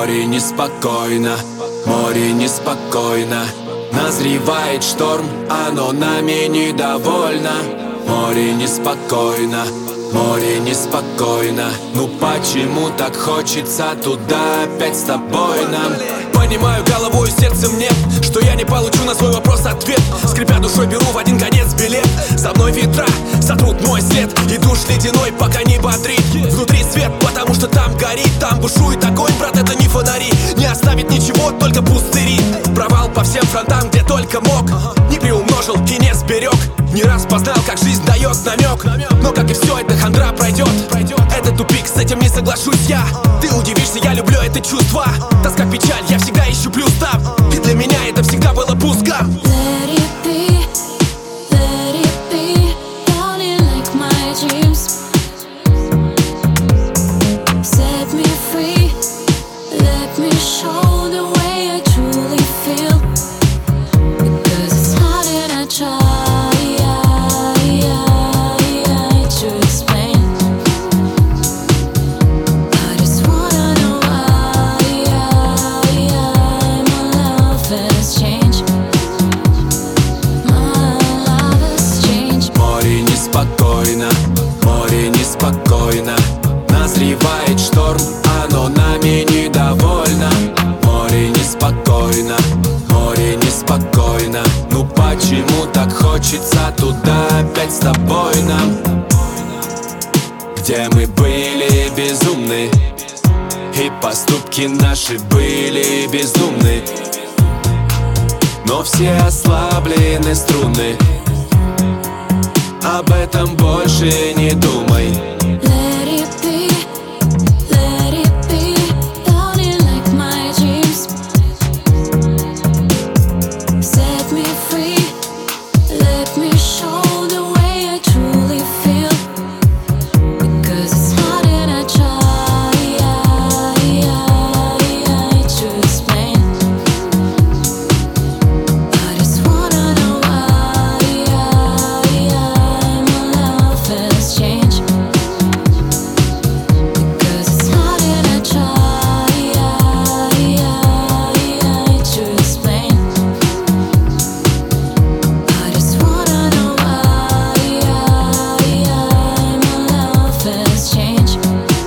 Море неспокойно, море неспокойно. Назревает шторм, оно нами недовольно. Море неспокойно, море неспокойно. Ну почему так хочется туда опять с тобой нам? Понимаю головой, сердцем нет, что я не получу на свой вопрос ответ. Скрипя душой, беру в один конец билет. За мной ветра сотрут мой след, и душ ледяной пока не бодрит. Внутри свет, потому что там горит, там бушует огонь, брат, это не фонари. Не оставит ничего, только пустыри. Провал по всем фронтам, где только мог. Не приумножил и не сберег. Не раз познал, как жизнь дает намек. Но как и все, эта хандра пройдет. Это тупик, с этим не соглашусь я. Ты удивишься, я люблю это чувство. Тоска, печаль, я всегда ищу плюс там. И для меня это всегда было пусто. Let it be, darling, like my dreams. Set me free, let me show the way I truly feel. Because it's hard and I try to explain. I just wanna know why my love has changed. My love has changed. Море неспокойно, море неспокойно. Назревает шторм, оно нами недовольно. Море неспокойно, море неспокойно. Ну почему так хочется туда опять с тобой нам? Где мы были безумны, и поступки наши были бездумны. Но все ослаблены струны, об этом больше не думай. Let it be, darling, like my dreams. Set me free, let me show the way I truly feel. Because it's hard and I try to explain. I just wanna know why my love has changed. Because it's hard and I try to explain. I just wanna know why my love has changed.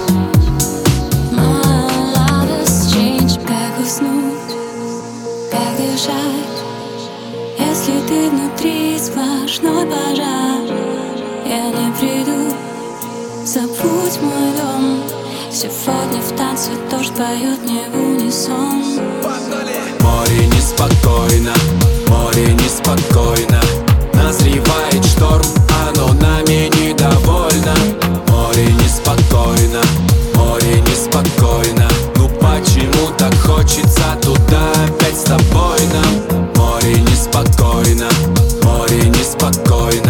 My love has changed. Как уснуть, как дышать, если ты внутри сплошной пожар? Я не приду, забудь мой дом. Сегодня в танце дождь поет мне в унисон. Море неспокойно, море неспокойно. Назревает шторм, оно нами недовольно. Море неспокойно, море неспокойно. Ну почему так хочется туда опять с тобой нам? Море неспокойно, море неспокойно.